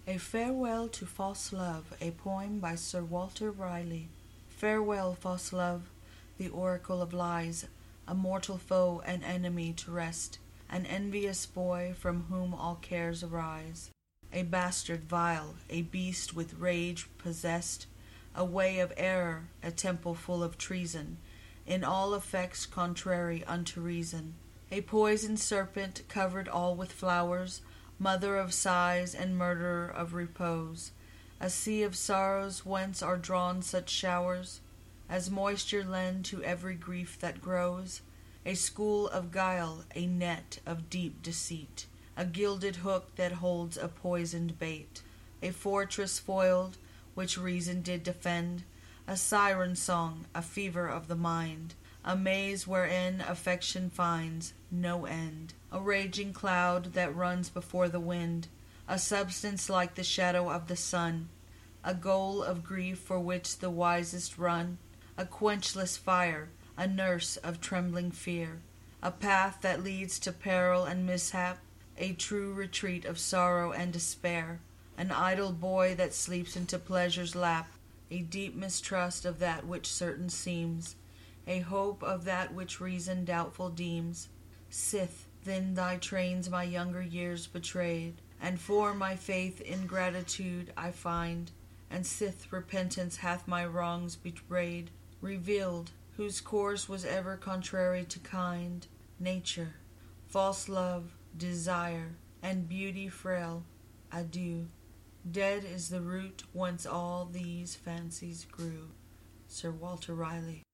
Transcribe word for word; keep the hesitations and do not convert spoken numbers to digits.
A Farewell to False Love, a poem by Sir Walter Raleigh. Farewell, false love, the oracle of lies, a mortal foe and enemy to rest, an envious boy from whom all cares arise, a bastard vile, a beast with rage possessed, a way of error, a temple full of treason, in all effects contrary unto reason, a poisoned serpent covered all with flowers, mother of sighs and murderer of repose, a sea of sorrows whence are drawn such showers as moisture lend to every grief that grows, a school of guile, a net of deep deceit, a gilded hook that holds a poisoned bait, a fortress foiled, which reason did defend, a siren song, a fever of the mind, a maze wherein affection finds no end, a raging cloud that runs before the wind, a substance like the shadow of the sun, a goal of grief for which the wisest run, a quenchless fire, a nurse of trembling fear, a path that leads to peril and mishap, a true retreat of sorrow and despair, an idle boy that sleeps into pleasure's lap, a deep mistrust of that which certain seems, a hope of that which reason doubtful deems. Sith, then thy trains my younger years betrayed, and for my faith ingratitude I find, and sith repentance hath my wrongs betrayed, revealed, whose course was ever contrary to kind nature, false love, desire, and beauty frail. Adieu. Dead is the root whence all these fancies grew. Sir Walter Raleigh.